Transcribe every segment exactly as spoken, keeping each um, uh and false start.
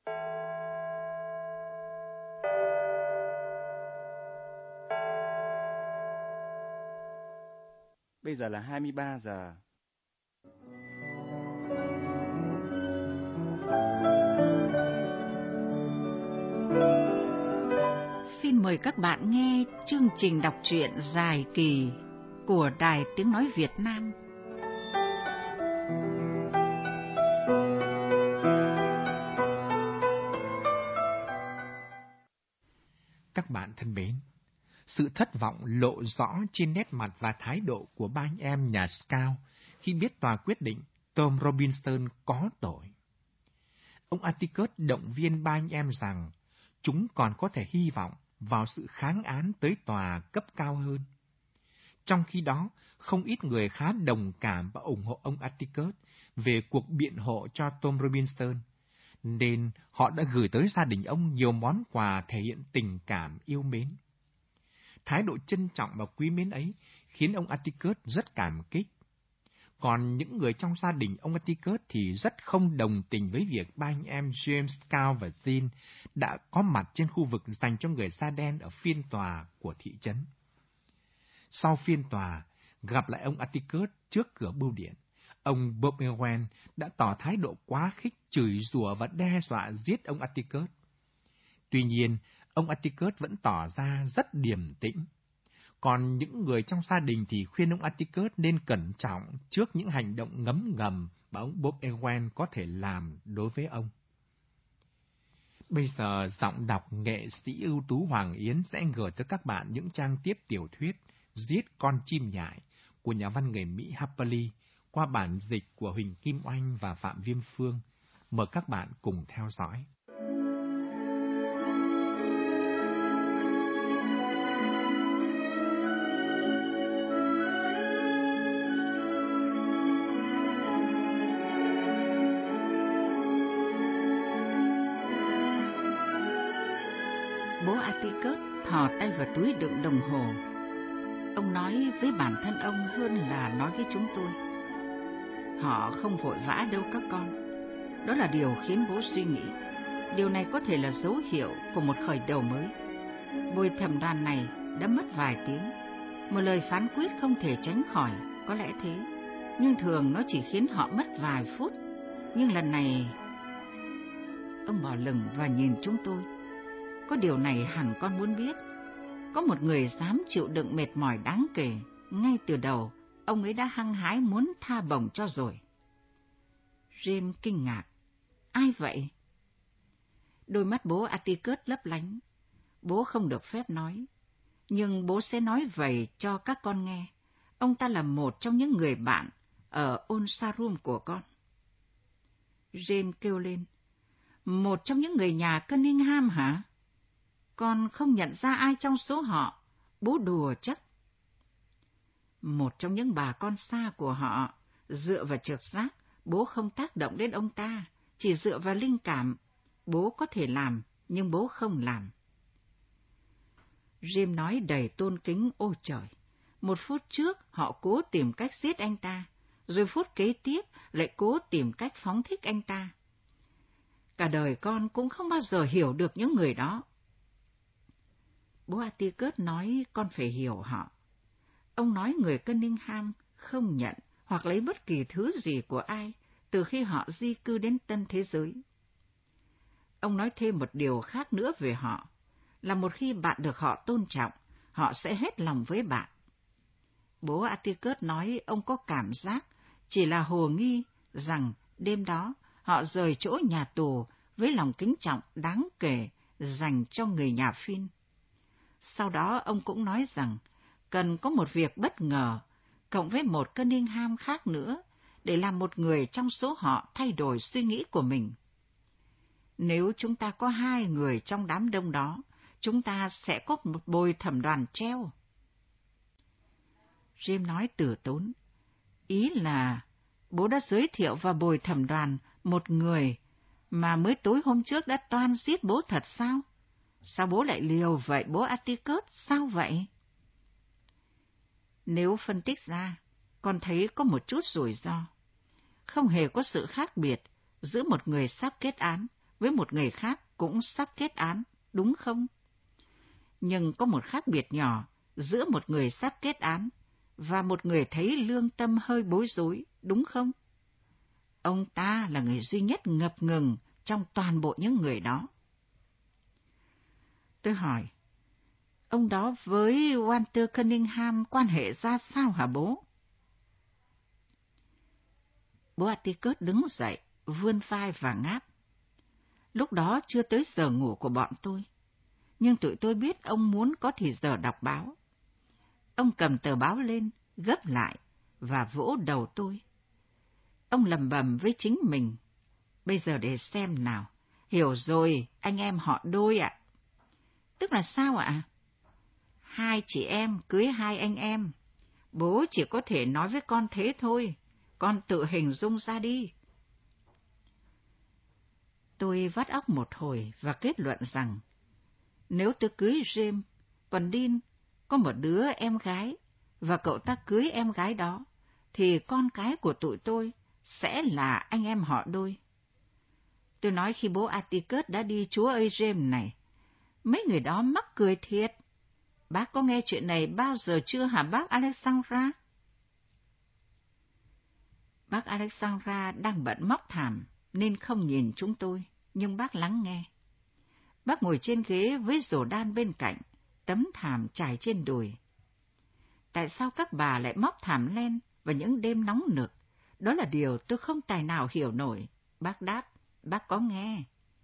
Bây giờ là hai mươi ba giờ. Xin mời các bạn nghe chương trình đọc truyện dài kỳ của Đài Tiếng Nói Việt Nam. Các bạn thân mến, sự thất vọng lộ rõ trên nét mặt và thái độ của ba anh em nhà Scout khi biết tòa quyết định Tom Robinson có tội. Ông Atticus động viên ba anh em rằng chúng còn có thể hy vọng vào sự kháng án tới tòa cấp cao hơn. Trong khi đó, không ít người khá đồng cảm và ủng hộ ông Atticus về cuộc biện hộ cho Tom Robinson, nên họ đã gửi tới gia đình ông nhiều món quà thể hiện tình cảm yêu mến. Thái độ trân trọng và quý mến ấy khiến ông Atticus rất cảm kích. Còn những người trong gia đình ông Atticus thì rất không đồng tình với việc ba anh em James, Scout và Jean đã có mặt trên khu vực dành cho người da đen ở phiên tòa của thị trấn. Sau phiên tòa, gặp lại ông Atticus trước cửa bưu điện, ông Bob Ewen đã tỏ thái độ quá khích, chửi rủa và đe dọa giết ông Atticus. Tuy nhiên, ông Atticus vẫn tỏ ra rất điềm tĩnh. Còn những người trong gia đình thì khuyên ông Atticus nên cẩn trọng trước những hành động ngấm ngầm mà ông Bob Ewen có thể làm đối với ông. Bây giờ, giọng đọc nghệ sĩ ưu tú Hoàng Yến sẽ gửi tới các bạn những trang tiếp tiểu thuyết Giết con chim nhại của nhà văn người Mỹ Harper Lee qua bản dịch của Huỳnh Kim Oanh và Phạm Viêm Phương. Mời các bạn cùng theo dõi. Bố Atticus thò tay vào túi đựng đồng hồ. Ông nói với bản thân ông hơn là nói với chúng tôi. Họ không vội vã đâu các con. Đó là điều khiến bố suy nghĩ. Điều này có thể là dấu hiệu của một khởi đầu mới. Bồi thẩm đoàn này đã mất vài tiếng. Một lời phán quyết không thể tránh khỏi, có lẽ thế. Nhưng thường nó chỉ khiến họ mất vài phút. Nhưng lần này... Ông bỏ lửng và nhìn chúng tôi. Có điều này hẳn con muốn biết. Có một người dám chịu đựng mệt mỏi đáng kể. Ngay từ đầu, ông ấy đã hăng hái muốn tha bổng cho rồi. James kinh ngạc. Ai vậy? Đôi mắt bố Atticus lấp lánh. Bố không được phép nói. Nhưng bố sẽ nói vậy cho các con nghe. Ông ta là một trong những người bạn ở Onsarum của con. James kêu lên. Một trong những người nhà Cunningham hả? Con không nhận ra ai trong số họ. Bố đùa chắc. Một trong những bà con xa của họ. Dựa vào trực giác, bố không tác động đến ông ta. Chỉ dựa vào linh cảm. Bố có thể làm, nhưng bố không làm. Jim nói đầy tôn kính. Ôi trời! Một phút trước họ cố tìm cách giết anh ta. Rồi phút kế tiếp lại cố tìm cách phóng thích anh ta. Cả đời con cũng không bao giờ hiểu được những người đó. Bố Atticus nói con phải hiểu họ. Ông nói người Cunningham không nhận hoặc lấy bất kỳ thứ gì của ai từ khi họ di cư đến tân thế giới. Ông nói thêm một điều khác nữa về họ, là một khi bạn được họ tôn trọng, họ sẽ hết lòng với bạn. Bố Atticus nói ông có cảm giác chỉ là hồ nghi rằng đêm đó họ rời chỗ nhà tù với lòng kính trọng đáng kể dành cho người nhà Finn. Sau đó ông cũng nói rằng cần có một việc bất ngờ, cộng với một Cunningham khác nữa, để làm một người trong số họ thay đổi suy nghĩ của mình. Nếu chúng ta có hai người trong đám đông đó, chúng ta sẽ có một bồi thẩm đoàn treo. Jim nói từ tốn. Ý là bố đã giới thiệu vào bồi thẩm đoàn một người mà mới tối hôm trước đã toan giết bố thật sao? Sao bố lại liều vậy bố Atticus? Sao vậy? Nếu phân tích ra, con thấy có một chút rủi ro. Không hề có sự khác biệt giữa một người sắp kết án với một người khác cũng sắp kết án, đúng không? Nhưng có một khác biệt nhỏ giữa một người sắp kết án và một người thấy lương tâm hơi bối rối, đúng không? Ông ta là người duy nhất ngập ngừng trong toàn bộ những người đó. Tôi hỏi, ông đó với Walter Cunningham quan hệ ra sao hả bố? Bố Atticus đứng dậy, vươn vai và ngáp. Lúc đó chưa tới giờ ngủ của bọn tôi, nhưng tụi tôi biết ông muốn có thì giờ đọc báo. Ông cầm tờ báo lên, gấp lại và vỗ đầu tôi. Ông lẩm bẩm với chính mình, bây giờ để xem nào, hiểu rồi, anh em họ đôi ạ. Tức là sao ạ? Hai chị em cưới hai anh em, bố chỉ có thể nói với con thế thôi, con tự hình dung ra đi. Tôi vắt óc một hồi và kết luận rằng, nếu tôi cưới James, còn Dean có một đứa em gái, và cậu ta cưới em gái đó, thì con cái của tụi tôi sẽ là anh em họ đôi. Tôi nói khi bố Atticus đã đi chúa ơi James này, mấy người đó mắc cười thiệt. Bác có nghe chuyện này bao giờ chưa hả bác Alexandra? Bác Alexandra đang bận móc thảm nên không nhìn chúng tôi, nhưng bác lắng nghe. Bác ngồi trên ghế với rổ đan bên cạnh, tấm thảm trải trên đùi. Tại sao các bà lại móc thảm len vào những đêm nóng nực? Đó là điều tôi không tài nào hiểu nổi. Bác đáp, bác có nghe.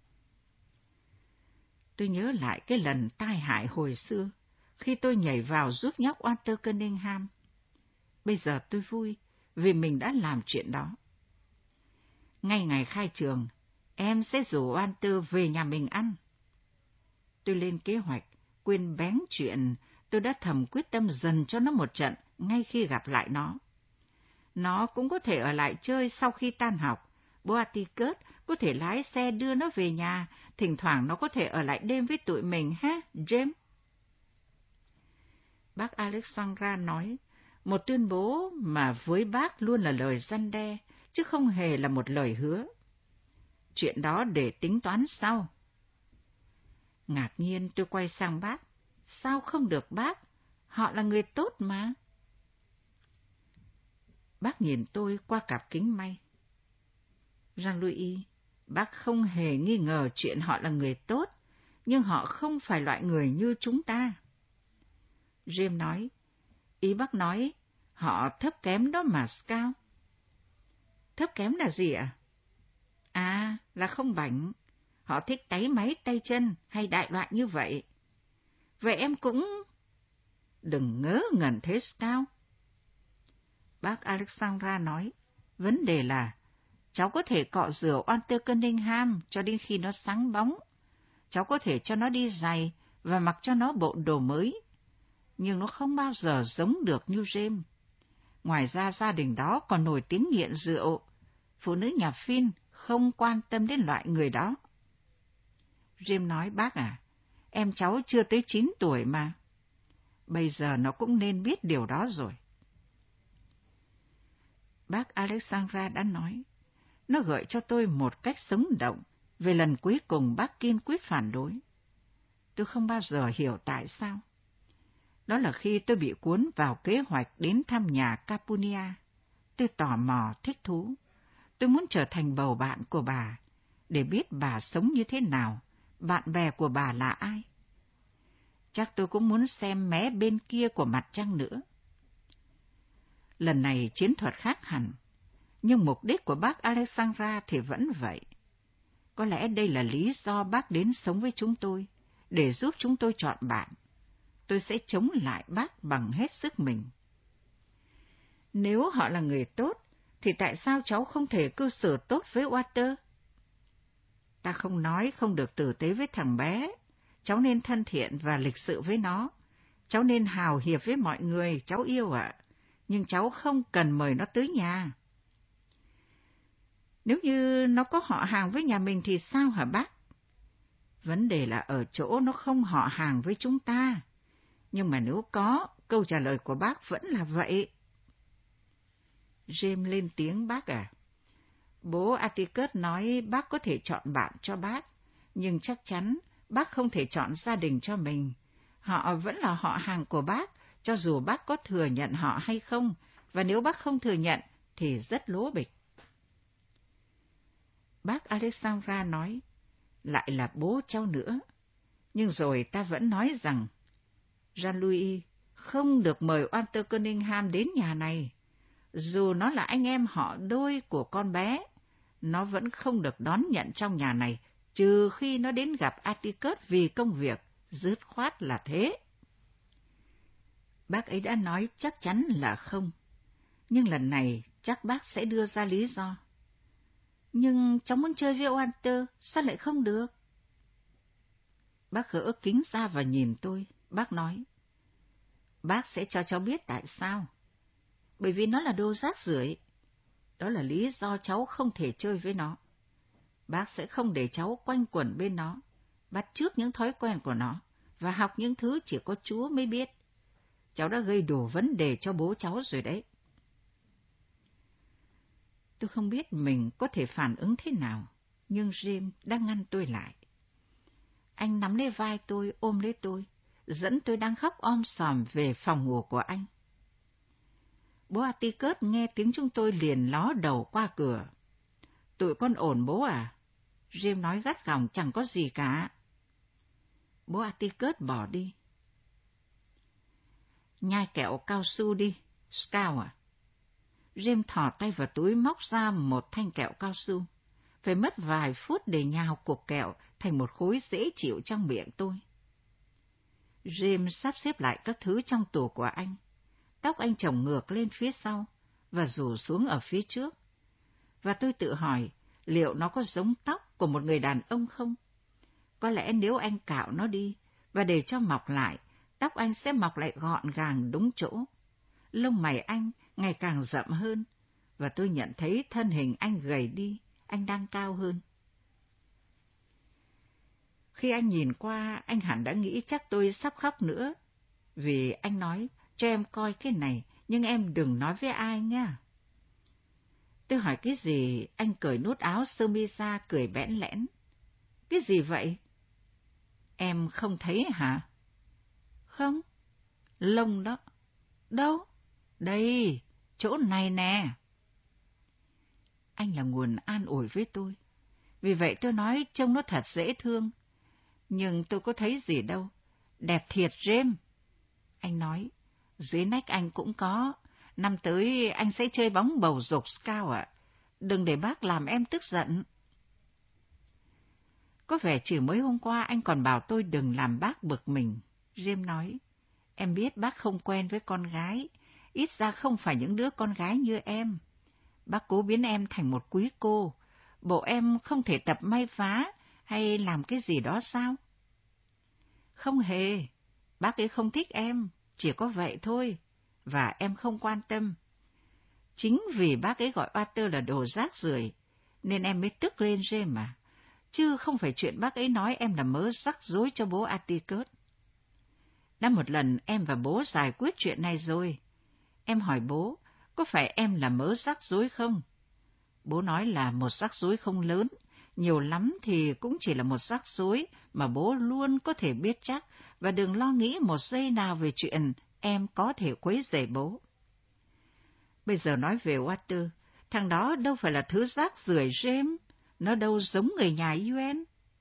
Tôi nhớ lại cái lần tai hại hồi xưa, khi tôi nhảy vào giúp nhóc Walter Cunningham. Bây giờ tôi vui vì mình đã làm chuyện đó. Ngay ngày khai trường, em sẽ rủ Walter về nhà mình ăn. Tôi lên kế hoạch, quên bén chuyện tôi đã thầm quyết tâm dần cho nó một trận ngay khi gặp lại nó. Nó cũng có thể ở lại chơi sau khi tan học. Bố Atticus có thể lái xe đưa nó về nhà, thỉnh thoảng nó có thể ở lại đêm với tụi mình ha, James? Bác Alexandra nói, một tuyên bố mà với bác luôn là lời răn đe, chứ không hề là một lời hứa. Chuyện đó để tính toán sau. Ngạc nhiên tôi quay sang bác. Sao không được bác? Họ là người tốt mà. Bác nhìn tôi qua cặp kính may. Jean-Louis, bác không hề nghi ngờ chuyện họ là người tốt, nhưng họ không phải loại người như chúng ta. James nói, ý bác nói, họ thấp kém đó mà Scout. Thấp kém là gì ạ? À, là không bảnh. Họ thích táy máy tay chân hay đại loại như vậy. Vậy em cũng... Đừng ngớ ngẩn thế Scout. Bác Alexandra nói, vấn đề là cháu có thể cọ rửa Walter Cunningham cho đến khi nó sáng bóng. Cháu có thể cho nó đi giày và mặc cho nó bộ đồ mới. Nhưng nó không bao giờ giống được như James. Ngoài ra gia đình đó còn nổi tiếng nghiện rượu. Phụ nữ nhà Phin không quan tâm đến loại người đó. James nói, bác à, em cháu chưa tới chín tuổi mà. Bây giờ nó cũng nên biết điều đó rồi. Bác Alexandra đã nói, nó gợi cho tôi một cách sống động về lần cuối cùng bác kiên quyết phản đối. Tôi không bao giờ hiểu tại sao. Đó là khi tôi bị cuốn vào kế hoạch đến thăm nhà Capunia. Tôi tò mò, thích thú. Tôi muốn trở thành bầu bạn của bà, để biết bà sống như thế nào, bạn bè của bà là ai. Chắc tôi cũng muốn xem mé bên kia của mặt trăng nữa. Lần này chiến thuật khác hẳn, nhưng mục đích của bác Alexandra thì vẫn vậy. Có lẽ đây là lý do bác đến sống với chúng tôi, để giúp chúng tôi chọn bạn. Tôi sẽ chống lại bác bằng hết sức mình. Nếu họ là người tốt, thì tại sao cháu không thể cư xử tốt với Walter? Ta không nói không được tử tế với thằng bé. Cháu nên thân thiện và lịch sự với nó. Cháu nên hào hiệp với mọi người, cháu yêu ạ. À. Nhưng cháu không cần mời nó tới nhà. Nếu như nó có họ hàng với nhà mình thì sao hả bác? Vấn đề là ở chỗ nó không họ hàng với chúng ta. Nhưng mà nếu có, câu trả lời của bác vẫn là vậy. James lên tiếng, bác à. Bố Atticus nói bác có thể chọn bạn cho bác, nhưng chắc chắn bác không thể chọn gia đình cho mình. Họ vẫn là họ hàng của bác, cho dù bác có thừa nhận họ hay không, và nếu bác không thừa nhận thì rất lố bịch. Bác Alexandra nói, lại là bố cháu nữa. Nhưng rồi ta vẫn nói rằng, Jean-Louis không được mời Walter Cunningham đến nhà này. Dù nó là anh em họ đôi của con bé, nó vẫn không được đón nhận trong nhà này, trừ khi nó đến gặp Atticus vì công việc, dứt khoát là thế. Bác ấy đã nói chắc chắn là không, nhưng lần này chắc bác sẽ đưa ra lý do. Nhưng cháu muốn chơi với Walter, sao lại không được? Bác gỡ kính ra và nhìn tôi, bác nói, bác sẽ cho cháu biết tại sao. Bởi vì nó là đồ rác rưởi. Đó là lý do cháu không thể chơi với nó. Bác sẽ không để cháu quanh quẩn bên nó, bắt chước những thói quen của nó, và học những thứ chỉ có Chúa mới biết. Cháu đã gây đủ vấn đề cho bố cháu rồi đấy. Tôi không biết mình có thể phản ứng thế nào, nhưng James đang ngăn tôi lại. Anh nắm lấy vai tôi, ôm lấy tôi, dẫn tôi đang khóc om sòm về phòng ngủ của anh. Bố Atticus nghe tiếng chúng tôi liền ló đầu qua cửa. Tụi con ổn bố à? James nói gắt gỏng, chẳng có gì cả. Bố Atticus bỏ đi. Nhai kẹo cao su đi, Scout à? James thò tay vào túi móc ra một thanh kẹo cao su. Phải mất vài phút để nhào cục kẹo thành một khối dễ chịu trong miệng tôi. James sắp xếp lại các thứ trong tủ của anh. Tóc anh chồng ngược lên phía sau và rủ xuống ở phía trước. Và tôi tự hỏi liệu nó có giống tóc của một người đàn ông không? Có lẽ nếu anh cạo nó đi và để cho mọc lại, tóc anh sẽ mọc lại gọn gàng đúng chỗ. Lông mày anh ngày càng rậm hơn, và tôi nhận thấy thân hình anh gầy đi, anh đang cao hơn. Khi anh nhìn qua, anh hẳn đã nghĩ chắc tôi sắp khóc nữa, vì anh nói, cho em coi cái này, nhưng em đừng nói với ai nha. Tôi hỏi cái gì, anh cởi nút áo sơ mi ra cười bẽn lẽn. Cái gì vậy? Em không thấy hả? Không, lông đó. Đâu? Đây, chỗ này nè. Anh là nguồn an ủi với tôi. Vì vậy tôi nói trông nó thật dễ thương. Nhưng tôi có thấy gì đâu. Đẹp thiệt James. Anh nói, dưới nách anh cũng có. Năm tới anh sẽ chơi bóng bầu dục Scout ạ. Đừng để bác làm em tức giận. Có vẻ chỉ mới hôm qua anh còn bảo tôi đừng làm bác bực mình. James nói, em biết bác không quen với con gái. Ít ra không phải những đứa con gái như em. Bác cố biến em thành một quý cô. Bộ em không thể tập may vá hay làm cái gì đó sao? Không hề. Bác ấy không thích em. Chỉ có vậy thôi. Và em không quan tâm. Chính vì bác ấy gọi Walter là đồ rác rưởi nên em mới tức lên James mà. Chứ không phải chuyện bác ấy nói em là mớ rắc rối cho bố Atticus. Đã một lần em và bố giải quyết chuyện này rồi. Em hỏi bố, có phải em là mớ rắc rối không? Bố nói là một rắc rối không lớn, nhiều lắm thì cũng chỉ là một rắc rối mà bố luôn có thể biết chắc, và đừng lo nghĩ một giây nào về chuyện em có thể quấy rầy bố. Bây giờ nói về Walter, thằng đó đâu phải là thứ rác rưởi James, nó đâu giống người nhà u en.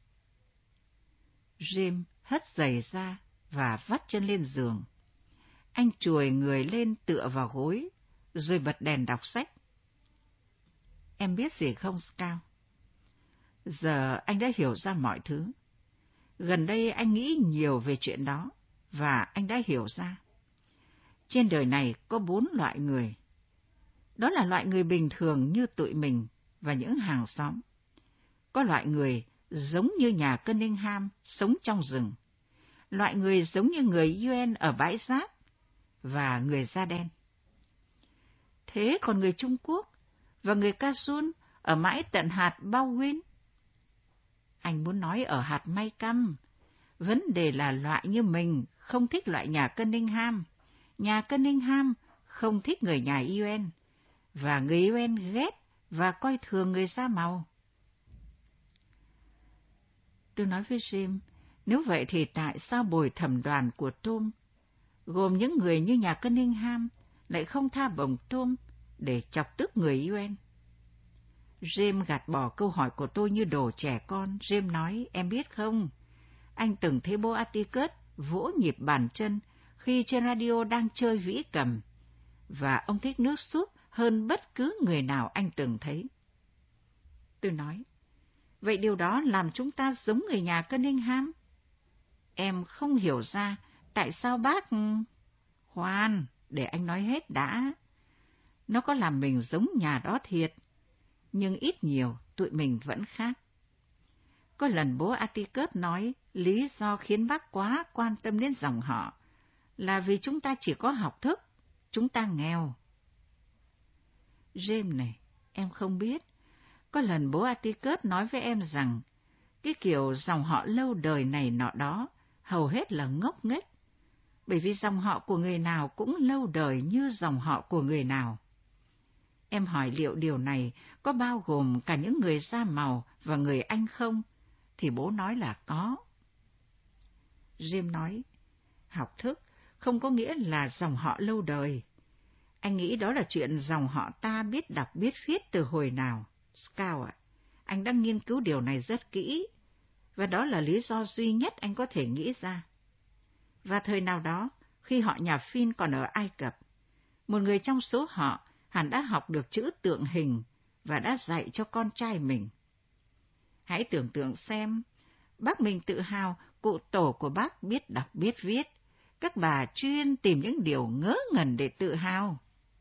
James hất giày ra và vắt chân lên giường. Anh chùi người lên tựa vào gối, rồi bật đèn đọc sách. Em biết gì không, Scout? Giờ anh đã hiểu ra mọi thứ. Gần đây anh nghĩ nhiều về chuyện đó, và anh đã hiểu ra. Trên đời này có bốn loại người. Đó là loại người bình thường như tụi mình và những hàng xóm. Có loại người giống như nhà Cunningham sống trong rừng. Loại người giống như người u en ở bãi rác. Và người da đen. Thế còn người Trung Quốc và người Kazun ở mãi tận hạt Baldwin? Anh muốn nói ở hạt May Căm. Vấn đề là loại như mình không thích loại nhà Cunningham. Nhà Cunningham không thích người nhà u en. Và người u en ghét và coi thường người da màu. Tôi nói với Jim, nếu vậy thì tại sao bồi thẩm đoàn của Tom, gồm những người như nhà Cunningham, lại không tha bổng Tom để chọc tức người u en? Jim gạt bỏ câu hỏi của tôi như đồ trẻ con. Jim nói, em biết không, anh từng thấy bố Atticus vỗ nhịp bàn chân khi trên radio đang chơi vĩ cầm, và ông thích nước súp hơn bất cứ người nào anh từng thấy. Tôi nói, vậy điều đó làm chúng ta giống người nhà Cunningham. Em không hiểu ra tại sao bác... Khoan, để anh nói hết đã. Nó có làm mình giống nhà đó thiệt, nhưng ít nhiều tụi mình vẫn khác. Có lần bố Atticus nói lý do khiến bác quá quan tâm đến dòng họ là vì chúng ta chỉ có học thức, chúng ta nghèo. James này, em không biết. Có lần bố Atticus nói với em rằng cái kiểu dòng họ lâu đời này nọ đó hầu hết là ngốc nghếch, bởi vì dòng họ của người nào cũng lâu đời như dòng họ của người nào. Em hỏi liệu điều này có bao gồm cả những người da màu và người Anh không? Thì bố nói là có. Jim nói, học thức không có nghĩa là dòng họ lâu đời. Anh nghĩ đó là chuyện dòng họ ta biết đọc biết viết từ hồi nào. Scout ạ, anh đã nghiên cứu điều này rất kỹ, và đó là lý do duy nhất anh có thể nghĩ ra. Và thời nào đó, khi họ nhà Phin còn ở Ai Cập, một người trong số họ hẳn đã học được chữ tượng hình và đã dạy cho con trai mình. Hãy tưởng tượng xem, bác mình tự hào cụ tổ của bác biết đọc biết viết, các bà chuyên tìm những điều ngớ ngẩn để tự hào.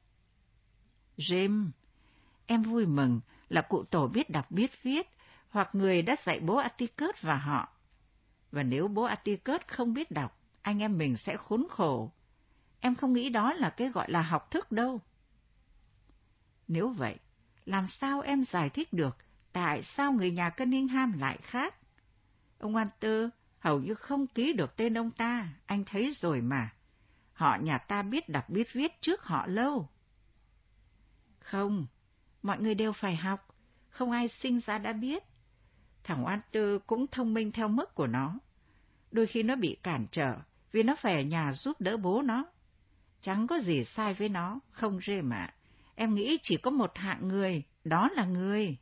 Jim, em vui mừng là cụ tổ biết đọc biết viết, hoặc người đã dạy bố Atticus và họ. Và nếu bố Atticus không biết đọc, anh em mình sẽ khốn khổ. Em không nghĩ đó là cái gọi là học thức đâu. Nếu vậy, làm sao em giải thích được tại sao người nhà Cunningham lại khác? Ông Walter hầu như không ký được tên ông ta, anh thấy rồi mà. Họ nhà ta biết đọc biết viết trước họ lâu. Không, mọi người đều phải học, không ai sinh ra đã biết. Thằng Walter cũng thông minh theo mức của nó. Đôi khi nó bị cản trở vì nó phải ở nhà giúp đỡ bố nó. Chẳng có gì sai với nó, không James ạ. Em nghĩ chỉ có một hạng người, đó là người.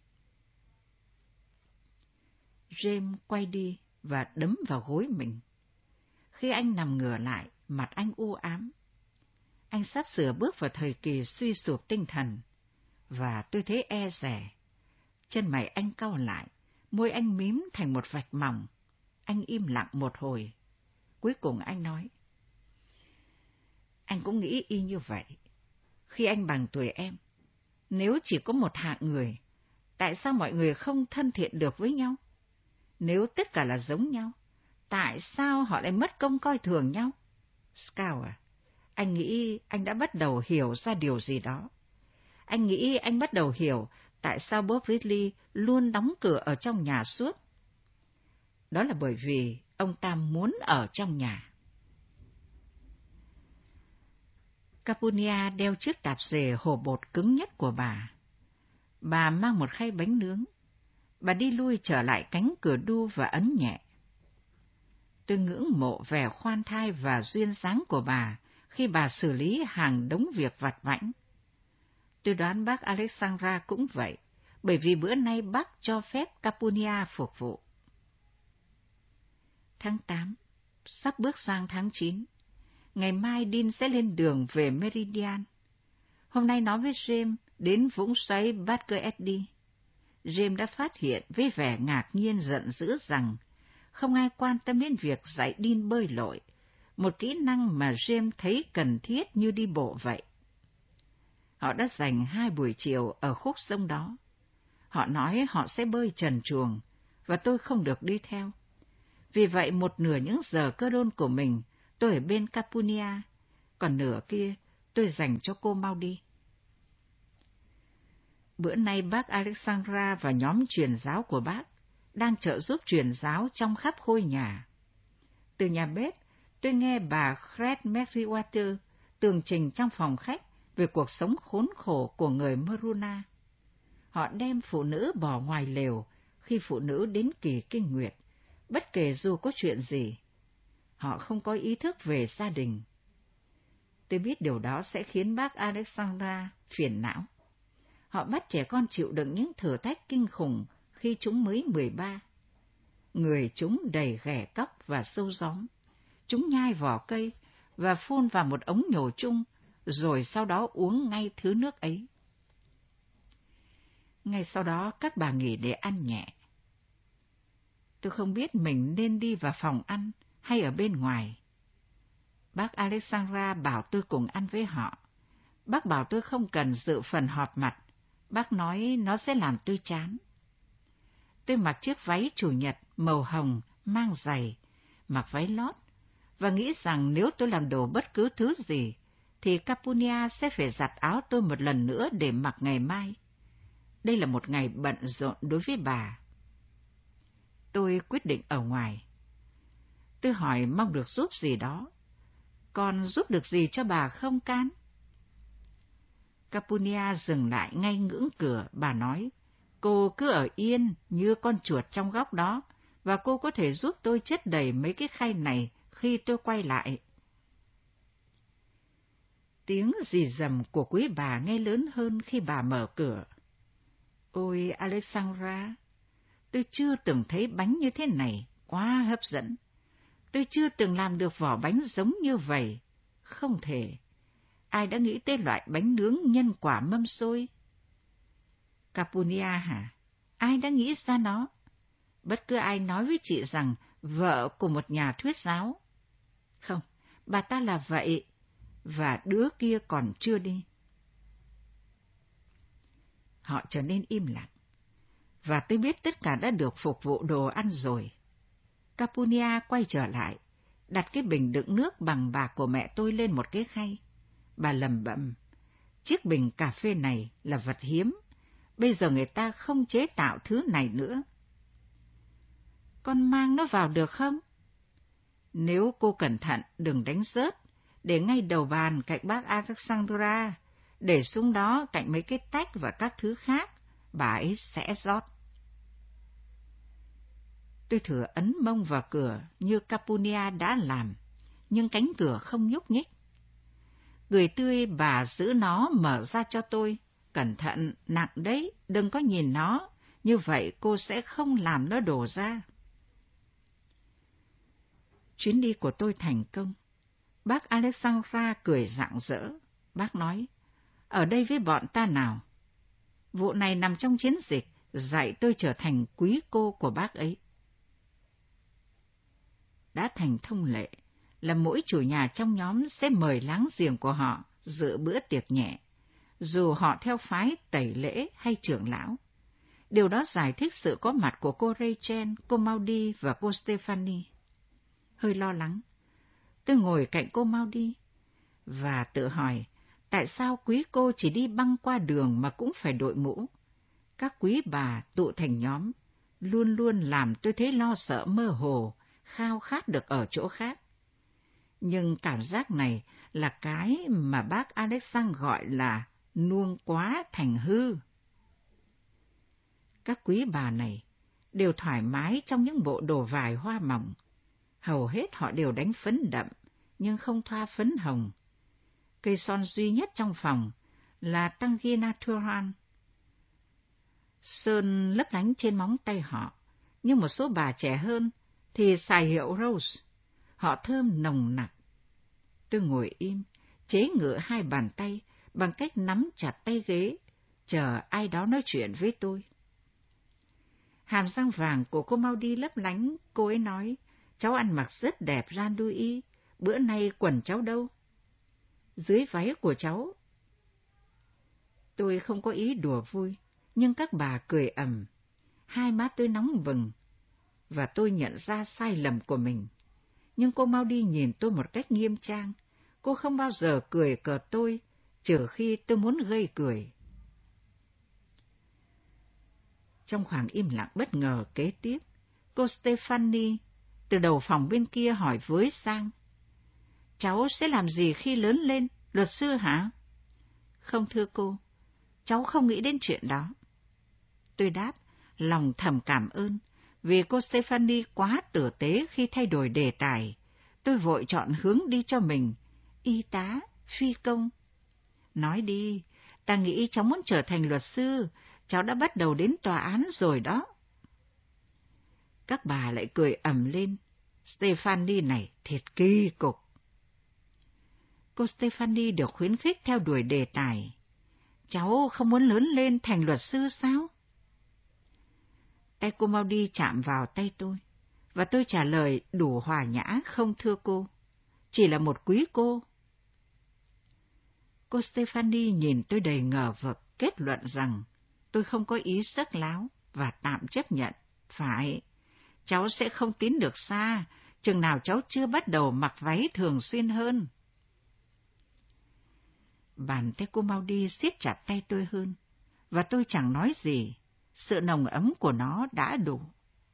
James quay đi và đấm vào gối mình. Khi anh nằm ngửa lại, mặt anh u ám. Anh sắp sửa bước vào thời kỳ suy sụp tinh thần, và tôi thấy e dè. Chân mày anh cau lại, môi anh mím thành một vạch mỏng. Anh im lặng một hồi. Cuối cùng anh nói, anh cũng nghĩ y như vậy. Khi anh bằng tuổi em, nếu chỉ có một hạng người, tại sao mọi người không thân thiện được với nhau? Nếu tất cả là giống nhau, tại sao họ lại mất công coi thường nhau? Scout à, anh nghĩ anh đã bắt đầu hiểu ra điều gì đó. Anh nghĩ anh bắt đầu hiểu tại sao Bob Ridley luôn đóng cửa ở trong nhà suốt. Đó là bởi vì ông ta muốn ở trong nhà. Capunia đeo chiếc tạp dề hổ bột cứng nhất của bà. Bà mang một khay bánh nướng. Bà đi lui trở lại cánh cửa đu và ấn nhẹ. Tôi ngưỡng mộ vẻ khoan thai và duyên dáng của bà khi bà xử lý hàng đống việc vặt vãnh. Tôi đoán bác Alexandra cũng vậy, bởi vì bữa nay bác cho phép Capunia phục vụ. Tháng tám, sắp bước sang tháng chín. Ngày mai Dean sẽ lên đường về Meridian. Hôm nay nói với James đến vũng xoáy Baker Eddy. James đã phát hiện với vẻ ngạc nhiên giận dữ rằng không ai quan tâm đến việc dạy Dean bơi lội, một kỹ năng mà James thấy cần thiết như đi bộ vậy. Họ đã dành hai buổi chiều ở khúc sông đó. Họ nói họ sẽ bơi trần truồng, và tôi không được đi theo. Vì vậy một nửa những giờ cơ đôn của mình tôi ở bên Capunia, còn nửa kia tôi dành cho cô Maudie. Bữa nay bác Alexandra và nhóm truyền giáo của bác đang trợ giúp truyền giáo trong khắp khối nhà. Từ nhà bếp, tôi nghe bà Fred Merriweather tường trình trong phòng khách về cuộc sống khốn khổ của người Maruna. họ đem phụ nữ bỏ ngoài lều khi phụ nữ đến kỳ kinh nguyệt, bất kể dù có chuyện gì. Họ không có ý thức về gia đình. Tôi biết điều đó sẽ khiến bác Alexandra phiền não. Họ bắt trẻ con chịu đựng những thử thách kinh khủng khi chúng mới mười ba. Người chúng đầy ghẻ cóc và sâu gióm. Chúng nhai vỏ cây và phun vào một ống nhổ chung, rồi sau đó uống ngay thứ nước ấy. Ngay sau đó các bà nghỉ để ăn nhẹ. Tôi không biết mình nên đi vào phòng ăn hay ở bên ngoài. Bác Alexandra bảo tôi cùng ăn với họ. Bác bảo tôi không cần dự phần họp mặt. Bác nói nó sẽ làm tôi chán. Tôi mặc chiếc váy chủ nhật màu hồng, mang giày, mặc váy lót, và nghĩ rằng nếu tôi làm đồ bất cứ thứ gì, thì Capunia sẽ phải giặt áo tôi một lần nữa để mặc ngày mai. Đây là một ngày bận rộn đối với bà. Tôi quyết định ở ngoài. Tôi hỏi mong được giúp gì đó. Còn giúp được gì cho bà không Can? Capunia dừng lại ngay ngưỡng cửa, bà nói, cô cứ ở yên như con chuột trong góc đó, và cô có thể giúp tôi chất đầy mấy cái khay này khi tôi quay lại. Tiếng rì rầm của quý bà nghe lớn hơn khi bà mở cửa. Ôi Alexandra, tôi chưa từng thấy bánh như thế này, quá hấp dẫn. Tôi chưa từng làm được vỏ bánh giống như vậy. Không thể. Ai đã nghĩ tới loại bánh nướng nhân quả mâm xôi? Capunia hả? Ai đã nghĩ ra nó? Bất cứ ai nói với chị rằng vợ của một nhà thuyết giáo. Không, bà ta là vậy, và đứa kia còn chưa đi. Họ trở nên im lặng, và tôi biết tất cả đã được phục vụ đồ ăn rồi. Capunia quay trở lại, đặt cái bình đựng nước bằng bạc của mẹ tôi lên một cái khay. Bà lẩm bẩm, chiếc bình cà phê này là vật hiếm, bây giờ người ta không chế tạo thứ này nữa. Con mang nó vào được không? Nếu cô cẩn thận, đừng đánh rớt, để ngay đầu bàn cạnh bác Alexandra, để xuống đó cạnh mấy cái tách và các thứ khác, bà ấy sẽ rót. Tôi thử ấn mông vào cửa như Capunia đã làm, nhưng cánh cửa không nhúc nhích. Cười tươi bà giữ nó mở ra cho tôi. Cẩn thận, nặng đấy, đừng có nhìn nó, như vậy cô sẽ không làm nó đổ ra. Chuyến đi của tôi thành công. Bác Alexandra cười rạng rỡ. Bác nói, ở đây với bọn ta nào. Vụ này nằm trong chiến dịch, dạy tôi trở thành quý cô của bác ấy. Đã thành thông lệ là mỗi chủ nhà trong nhóm sẽ mời láng giềng của họ dự bữa tiệc nhẹ, dù họ theo phái tẩy lễ hay trưởng lão. Điều đó giải thích sự có mặt của cô Rachel, cô Maudie và cô Stephanie. Hơi lo lắng, tôi ngồi cạnh cô Maudie và tự hỏi tại sao quý cô chỉ đi băng qua đường mà cũng phải đội mũ. Các quý bà tụ thành nhóm luôn luôn làm tôi thấy lo sợ mơ hồ, khao khát được ở chỗ khác. Nhưng cảm giác này là cái mà bác Alexandre gọi là nuông quá thành hư. Các quý bà này đều thoải mái trong những bộ đồ vải hoa mỏng. Hầu hết họ đều đánh phấn đậm, nhưng không thoa phấn hồng. Cây son duy nhất trong phòng là Tanguy Natural. Sơn lấp lánh trên móng tay họ, nhưng một số bà trẻ hơn thì xài hiệu Rose. Họ thơm nồng nặc. Tôi ngồi im, chế ngự hai bàn tay bằng cách nắm chặt tay ghế, chờ ai đó nói chuyện với tôi. Hàm răng vàng của cô Maudie lấp lánh, cô ấy nói, cháu ăn mặc rất đẹp Jean-Louis, bữa nay quần cháu đâu? Dưới váy của cháu. Tôi không có ý đùa vui, nhưng các bà cười ầm. Hai má tôi nóng bừng, và tôi nhận ra sai lầm của mình. Nhưng cô Maudie nhìn tôi một cách nghiêm trang. Cô không bao giờ cười cợt tôi, trừ khi tôi muốn gây cười. Trong khoảng im lặng bất ngờ kế tiếp, cô Stephanie từ đầu phòng bên kia hỏi với sang. Cháu sẽ làm gì khi lớn lên, luật sư hả? Không thưa cô, cháu không nghĩ đến chuyện đó. Tôi đáp, lòng thầm cảm ơn, vì cô Stephanie quá tử tế khi thay đổi đề tài. Tôi vội chọn hướng đi cho mình, y tá, phi công. Nói đi, ta nghĩ cháu muốn trở thành luật sư, cháu đã bắt đầu đến tòa án rồi đó. Các bà lại cười ầm lên, Stephanie này thiệt kỳ cục. Cô Stephanie được khuyến khích theo đuổi đề tài. Cháu không muốn lớn lên thành luật sư sao? Tay cô Maudie chạm vào tay tôi, và tôi trả lời đủ hòa nhã, không thưa cô, chỉ là một quý cô. Cô Stephanie nhìn tôi đầy ngờ vực, kết luận rằng tôi không có ý sắc láo và tạm chấp nhận. Phải, cháu sẽ không tiến được xa, chừng nào cháu chưa bắt đầu mặc váy thường xuyên hơn. Bàn tay cô Maudie siết chặt tay tôi hơn, và tôi chẳng nói gì, sự nồng ấm của nó đã đủ.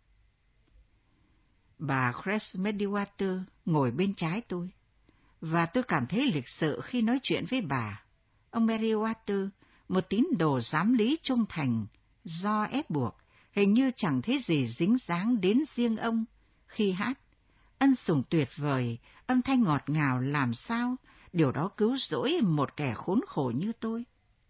Bà Cress Mediwater ngồi bên trái tôi, và tôi cảm thấy lịch sự khi nói chuyện với bà. Ông Mediwater, một tín đồ giám lý trung thành, do ép buộc, hình như chẳng thấy gì dính dáng đến riêng ông khi hát. Ân sủng tuyệt vời, âm thanh ngọt ngào làm sao, điều đó cứu rỗi một kẻ khốn khổ như tôi.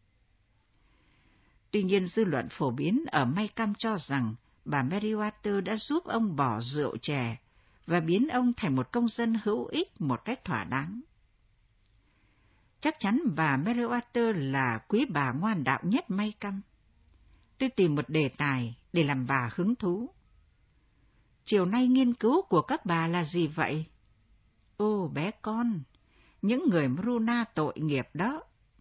Tuy nhiên, dư luận phổ biến ở Maycomb cho rằng bà Mediwater đã giúp ông bỏ rượu chè và biến ông thành một công dân hữu ích một cách thỏa đáng. Chắc chắn bà Mediwater là quý bà ngoan đạo nhất Maycomb. Tôi tìm một đề tài để làm bà hứng thú. Chiều nay nghiên cứu của các bà là gì vậy? Ô bé con, những người Bruna tội nghiệp đó.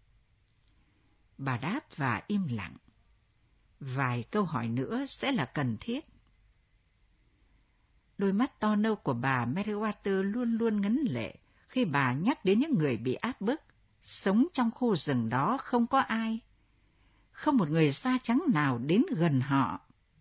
Bà đáp và im lặng. Vài câu hỏi nữa sẽ là cần thiết. Đôi mắt to nâu của bà Mediwater luôn luôn ngấn lệ khi bà nhắc đến những người bị áp bức, sống trong khu rừng đó không có ai, không một người da trắng nào đến gần họ.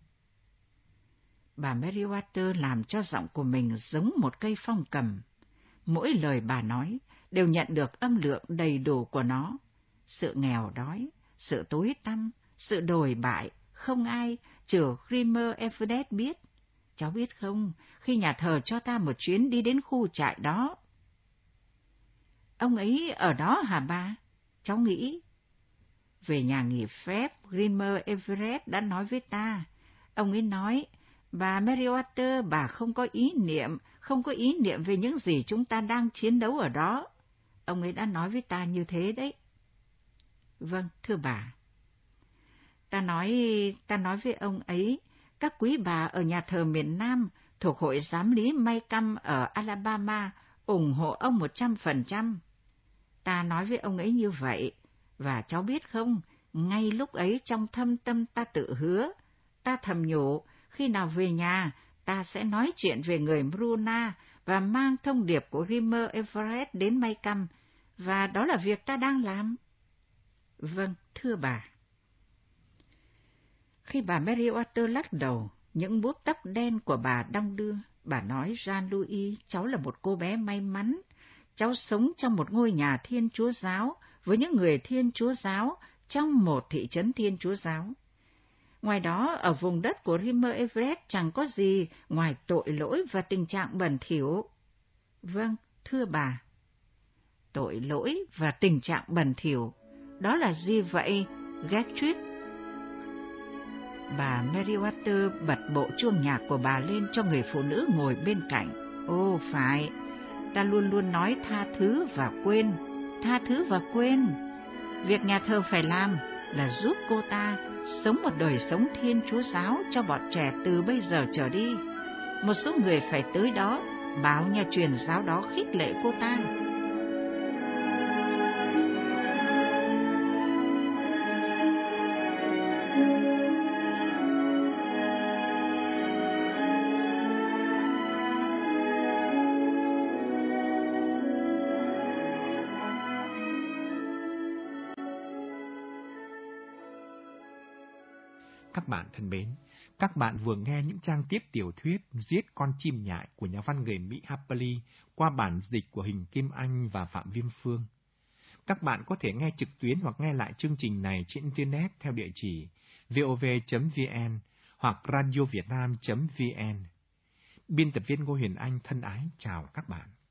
Bà Mediwater làm cho giọng của mình giống một cây phong cầm. Mỗi lời bà nói đều nhận được âm lượng đầy đủ của nó. Sự nghèo đói, sự tối tăm, sự đồi bại, không ai, trừ Grimmer Everett biết. Cháu biết không, khi nhà thờ cho ta một chuyến đi đến khu trại đó. Ông ấy ở đó hả bà? Cháu nghĩ. Về nhà nghỉ phép, Grimmer Everett đã nói với ta. Ông ấy nói, bà Mediwater, bà không có ý niệm, không có ý niệm về những gì chúng ta đang chiến đấu ở đó. Ông ấy đã nói với ta như thế đấy. Vâng, thưa bà. Ta nói, ta nói với ông ấy, các quý bà ở nhà thờ miền Nam thuộc hội giám lý Maycomb ở Alabama ủng hộ ông một trăm phần trăm. Ta nói với ông ấy như vậy, và cháu biết không, ngay lúc ấy trong thâm tâm ta tự hứa, ta thầm nhủ, khi nào về nhà, ta sẽ nói chuyện về người Bruna và mang thông điệp của Grimmer Everett đến Maycomb, và đó là việc ta đang làm. Vâng, thưa bà. Khi bà Mediwater lắc đầu, những búi tóc đen của bà đong đưa, bà nói, Jean-Louis, cháu là một cô bé may mắn. Cháu sống trong một ngôi nhà Thiên Chúa Giáo với những người Thiên Chúa Giáo trong một thị trấn Thiên Chúa Giáo. Ngoài đó, ở vùng đất của Grimmer Everett chẳng có gì ngoài tội lỗi và tình trạng bẩn thỉu. Vâng, thưa bà. Tội lỗi và tình trạng bẩn thỉu, đó là gì vậy, Gertrude? Bà Mediwater bật bộ chuông nhạc của bà lên cho người phụ nữ ngồi bên cạnh. Ồ, phải, ta luôn luôn nói tha thứ và quên, tha thứ và quên. Việc nhà thờ phải làm là giúp cô ta sống một đời sống Thiên Chúa Giáo cho bọn trẻ từ bây giờ trở đi. Một số người phải tới đó, báo nhà truyền giáo đó khích lệ cô ta. Các bạn thân mến, các bạn vừa nghe những trang tiếp tiểu thuyết Giết con chim nhại của nhà văn người Mỹ Harper Lee qua bản dịch của Huỳnh Kim Anh và Phạm Viêm Phương. Các bạn có thể nghe trực tuyến hoặc nghe lại chương trình này trên Internet theo địa chỉ vov chấm vn hoặc radiovietnam chấm vn. Biên tập viên Ngô Huyền Anh thân ái chào các bạn.